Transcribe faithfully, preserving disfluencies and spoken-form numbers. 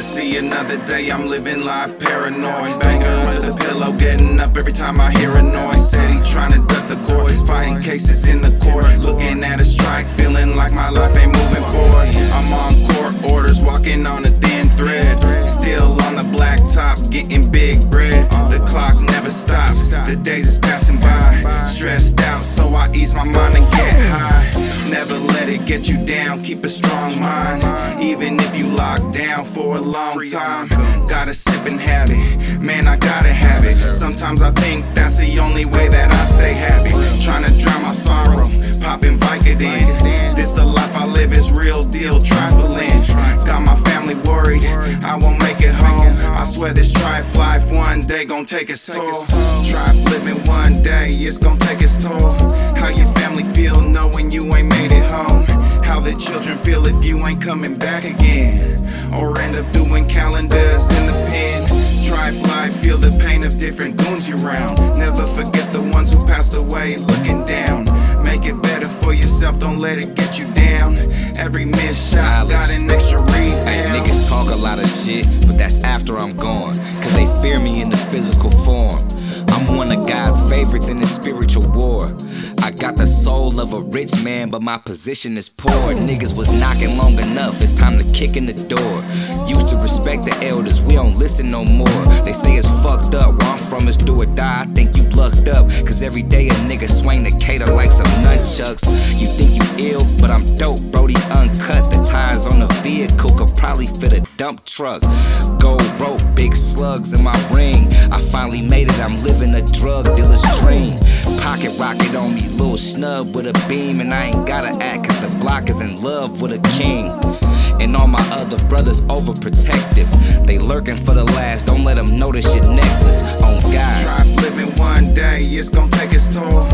to see another day. I'm living life paranoid. Banger under the pillow, getting up every time I hear a noise. Steady trying to duck the cords, fighting cases in the court. Looking at a strike, feeling like my life ain't moving forward. I'm on court orders, walking on a thin thread. Still on the black top, getting big bread. The clock never stops, the days is passing by. Stressed out, so I ease my mind and get high. Never let it get you down, keep a strong mind. Even if you locked down for a long time, gotta sip and have it, man, I gotta have it. Sometimes I think that's the only way that I stay happy. Trying to drown my sorrow, popping Vicodin. This a life I live, is real deal, trifling. Got my family worried, I won't make it home. I swear this trife life one day gon' take its toll. Trife living one day, it's gon' take its toll. How your family feel knowing you ain't made it home? How the children feel if you ain't coming back again? Or end up doing calendars in the pen. Trife life, feel the pain of different goons you round. Never forget the ones who passed away looking down. Make it better for yourself, don't let it get you down. Every missed shot got an extra rebound. Hey, niggas talk a lot of shit, but that's after I'm gone. Cause they fear me in the physical form. I'm one of God's favorites in the spiritual war. I got the soul of a rich man, but my position is poor. Niggas was knocking long enough, it's time to kick in the door. Used to respect the elders, we don't listen no more. They say it's fucked up, where I'm from is do or die. I think you lucked up, cause every day a nigga swing the cater like some nunchucks. You think you ill, but I'm dope, Brody uncut. The tires on the vehicle could probably fit a dump truck. Gold rope, big slugs in my ring. I finally made it, I'm living a drug dealer's dream. Pocket rocket on me, little snub with a beam. And I ain't gotta act cause the block is in love with a king. And all my other brothers overprotective. They lurking for the last, don't let them notice your necklace. On God. Trife living one day, it's gon' take its toll.